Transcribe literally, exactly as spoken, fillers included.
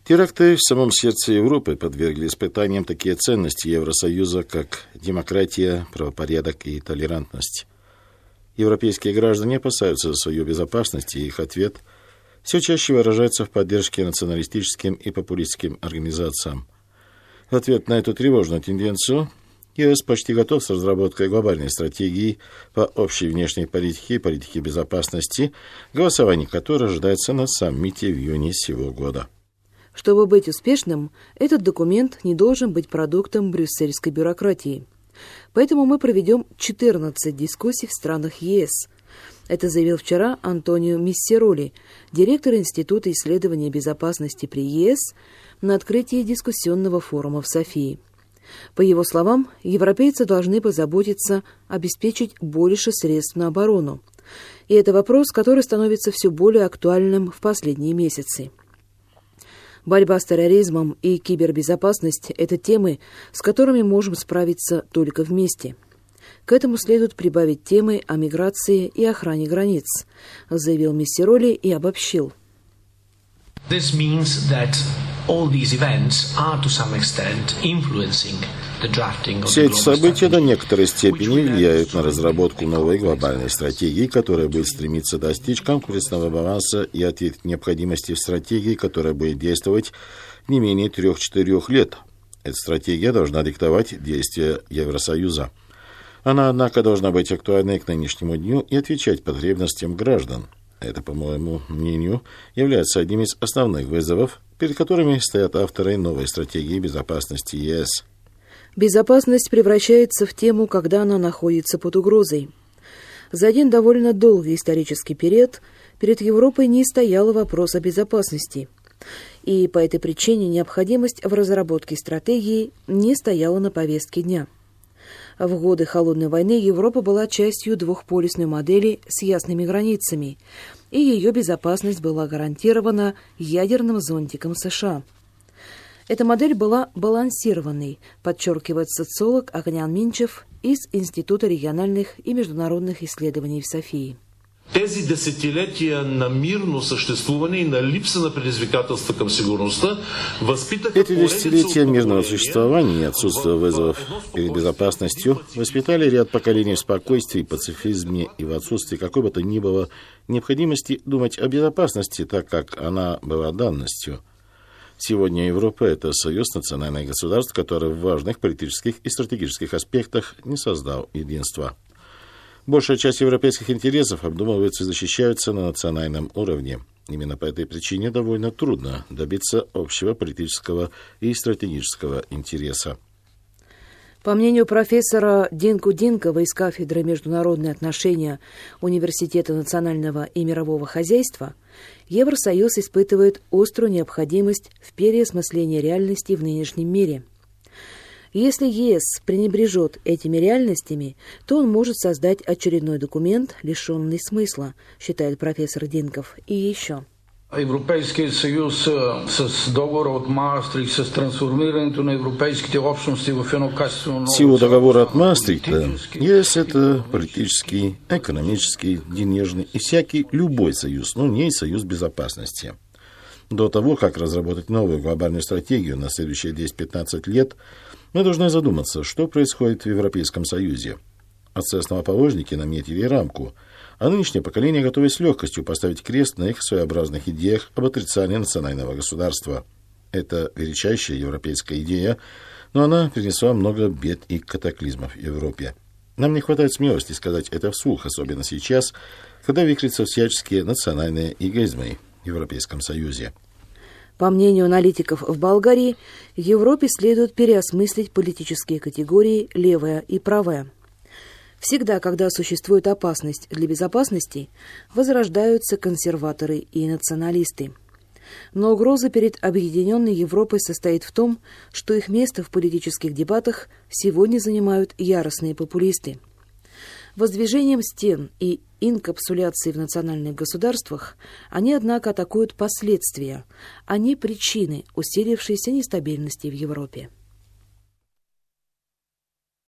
Теракты в самом сердце Европы подвергли испытаниям такие ценности Евросоюза, как демократия, правопорядок и толерантность. Европейские граждане опасаются за свою безопасность, и их ответ все чаще выражается в поддержке националистическим и популистским организациям. В ответ на эту тревожную тенденцию ЕС почти готов с разработкой глобальной стратегии по общей внешней политике и политике безопасности, голосование которой ожидается на саммите в июне сего года. Чтобы быть успешным, этот документ не должен быть продуктом брюссельской бюрократии. Поэтому мы проведем четырнадцать дискуссий в странах ЕС. Это заявил вчера Антонио Миссероли, директор Института исследования безопасности при ЕС, на открытии дискуссионного форума в Софии. По его словам, европейцы должны позаботиться обеспечить больше средств на оборону. И это вопрос, который становится все более актуальным в последние месяцы. Борьба с терроризмом и кибербезопасность – это темы, с которыми можем справиться только вместе. К этому следует прибавить темы о миграции и отношении границ, заявил Миссероли и обобщил. This means that all these events are to some extent influencing the drafting of Все the эти global события до strategy, некоторой степени which will влияют на разработку новой глобальной стратегии, которая будет стремиться достичь конкурентного баланса и ответить необходимости в стратегии, которая будет действовать не менее трех-четырех лет. Эта стратегия должна диктовать действия Евросоюза. Она, однако, должна быть актуальной к нынешнему дню и отвечать потребностям граждан. Это, по моему мнению, является одним из основных вызовов, перед которыми стоят авторы новой стратегии безопасности ЕС. Безопасность превращается в тему, когда она находится под угрозой. За один довольно долгий исторический период перед Европой не стоял вопрос о безопасности. И по этой причине необходимость в разработке стратегии не стояла на повестке дня. В годы Холодной войны Европа была частью двухполюсной модели с ясными границами, и ее безопасность была гарантирована ядерным зонтиком США. Эта модель была балансированной, подчеркивает социолог Огнян Минчев из Института региональных и международных исследований в Софии. Тези десетилетия на мирно съществуване и на липса на предизвикателства към сигурността възпитаха Эти десятилетия мирного существования и отсутствия вызовов перед безопасностью воспитали ряд поколений в спокойствии, пацифизме и в отсутствии какой бы то ни было необходимости думать о безопасности, так как она была данностью. Сегодня Европа – это союз национальных государств, который в важных политических и стратегических аспектах не создал единства. Большая часть европейских интересов обдумываются и защищаются на национальном уровне. Именно по этой причине довольно трудно добиться общего политического и стратегического интереса. По мнению профессора Динку Динкова из кафедры международные отношения Университета национального и мирового хозяйства, Евросоюз испытывает острую необходимость в переосмыслении реальности в нынешнем мире. Если ЕС пренебрежет этими реальностями, то он может создать очередной документ, лишенный смысла, считает профессор Динков. И еще. Европейският съюз с договора от Маастрихт, с трансформирането на европейските общности в едно качествено... В силу договора от Маастрихта, ЕС – это политический, экономический, денежный и всякий любой союз, но не и союз безопасности. До того, как разработать новую глобальную стратегию на следующие десять-пятнадцать лет, мы должны задуматься, что происходит в Европейском Союзе. Отцы-основоположники наметили рамку, а нынешнее поколение готово с легкостью поставить крест на их своеобразных идеях об отрицании национального государства. Это величайшая европейская идея, но она принесла много бед и катаклизмов Европе. Нам не хватает смелости сказать это вслух, особенно сейчас, когда вихрятся всяческие национальные эгоизмы в Европейском Союзе. По мнению аналитиков в Болгарии, Европе следует переосмыслить политические категории «левая» и «правая». Всегда, когда существует опасность для безопасности, возрождаются консерваторы и националисты. Но угроза перед объединенной Европой состоит в том, что их место в политических дебатах сегодня занимают яростные популисты. Воздвижением стен и инкапсуляцией в национальных государствах они, однако, атакуют последствия, а не причины усилившейся нестабильности в Европе.